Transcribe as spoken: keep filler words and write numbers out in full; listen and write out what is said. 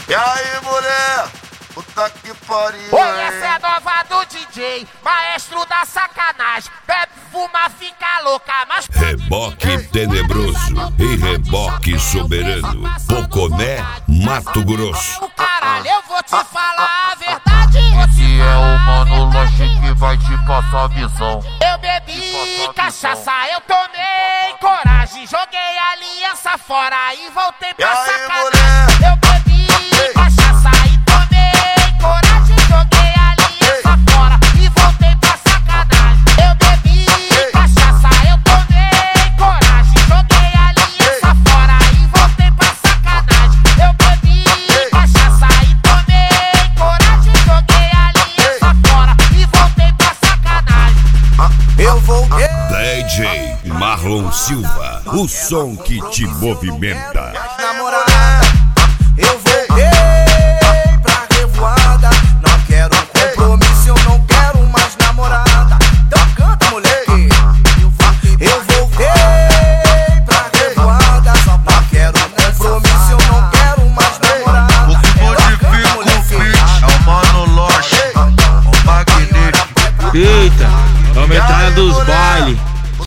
E aí, mulher? Puta que pariu. Oi, essa é a nova do D J, maestro da sacanagem. Bebe, fuma, fica louca, mas... Reboque tenebroso e reboque soberano. Poconé, Mato Grosso. Caralho, eu vou te falar a verdade. Esse é o mano lanche que vai te passar a visão. Eu bebi cachaça, eu tomei coragem. Joguei a aliança fora e voltei pra aí, sacanagem. mulher? Eu bebi cachaça e tomei coragem. Joguei a aliança fora e voltei pra sacanagem. Eu bebi cachaça, eu tomei coragem. Joguei a aliança fora e voltei pra sacanagem. Eu bebi cachaça e tomei coragem. Joguei a aliança fora e voltei pra sacanagem. Eu vou... D J Marlon Silva, o som que te movimenta.